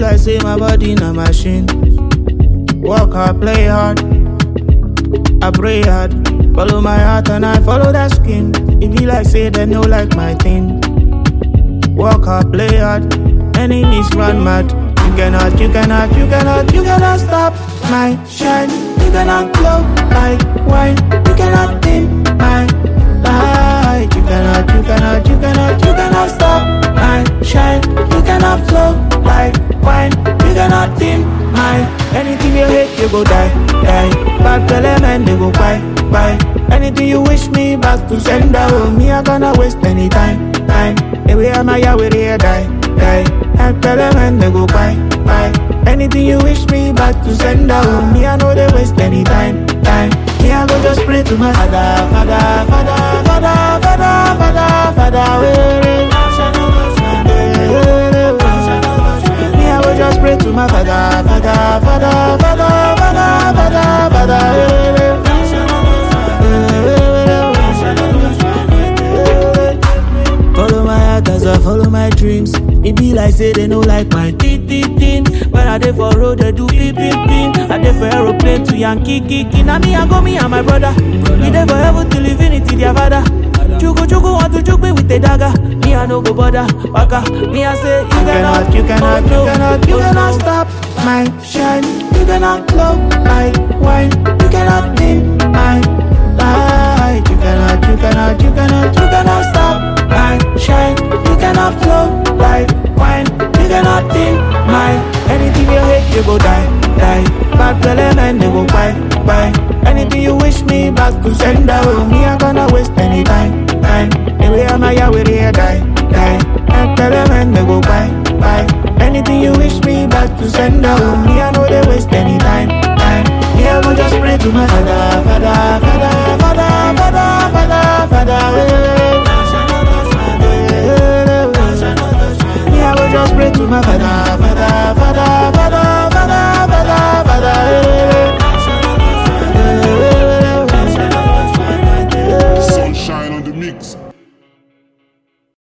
like say my body na machine. Work hard, play hard, I pray hard. Follow my heart and I follow that skin. It be like say they no like my thing. Work hard, play hard, enemies run mad. You cannot stop my shine. You cannot glow like wine. You cannot dim my light. You cannot stop my shine. You cannot flow like wine. You cannot dim my. Anything you hate, you go die. Bad element, they go buy. Anything you wish me back to send out. Me, I gonna waste any time. Every am I out with here, die. Element, they go buy. Anything you wish me back to send out. Me, I know they waste any time. Me, I go just pray to my Father. Me, I go just pray to my Follow my heart as I follow my dreams. It be like say they no like my tin. When I dey for road, they do pin. I dey for aeroplane to Yankee kiki. Now me and my brother. We dey for heaven till infinity, their father. Chuku want to choke me with a dagger. Me I no go bother, waka. Me I say you cannot stop my shine. You cannot glow like wine. You cannot dim my light. You cannot stop my shine. You cannot flow like wine. You cannot dim my. Anything you hate, you go die. Bad element, they go buy. Anything you wish me back to send out. Me, I gonna waste any time. Every am I out with here, die. Element, they go buy. Anything you wish me back to send out. Me, I know they waste any time. Me, I go just pray to my Father.